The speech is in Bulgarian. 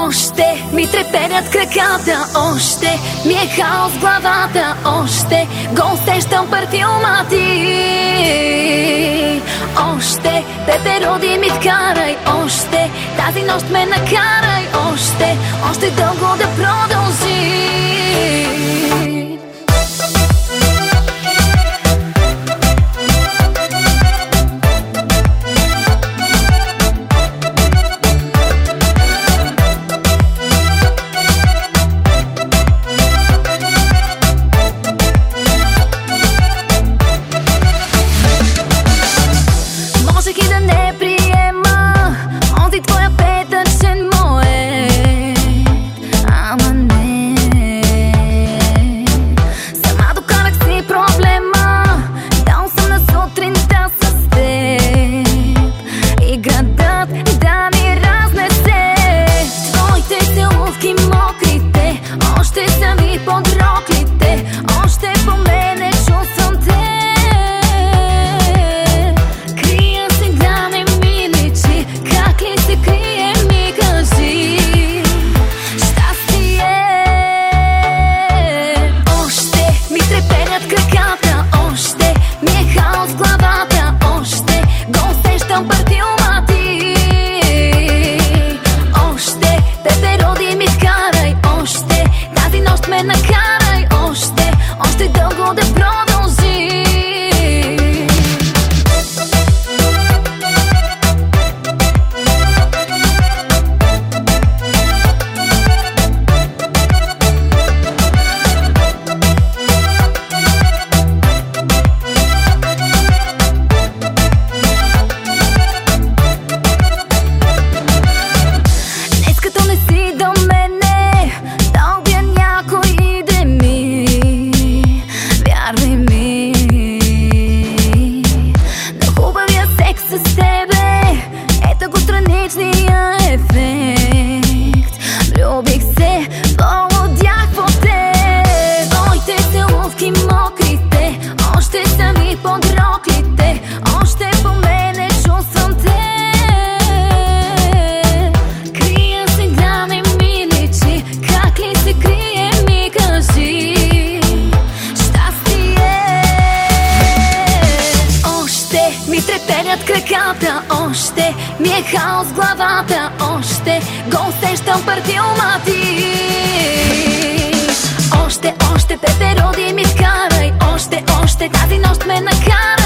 Още ми треперят краката, още ми е хаос в главата, още го усещам парфюма ти. Още пепероди ми вкарай, още тази нощ ме накарай, още дълго да продължи. Можех и да не приема онзи твоя петъчен моет, ама не. Сама докарах си проблема, дал съм на сутринта с теб и градът да ми разнесе. Твоите целувки мокрите, още са ми под роклите, още по мене чувствам те. Накарай още дълго да продължи. Днес като не си до мене, дълбя някой иде ми, вярвай ми. На хубавия секс с тебе, ето го страничния ефект. Влюбих се, полудях по теб. Твоите целувки мокрите, още са ми под роклите, още по мене чувствам те. Крия сега не ми личи, как ли се крие ми кажи. Щастие. Още ми треперят краката, още ми е хаос в главата, още го усещам парфюма ти. Още пепероди ми вкарай, още тази нощ ме накарай.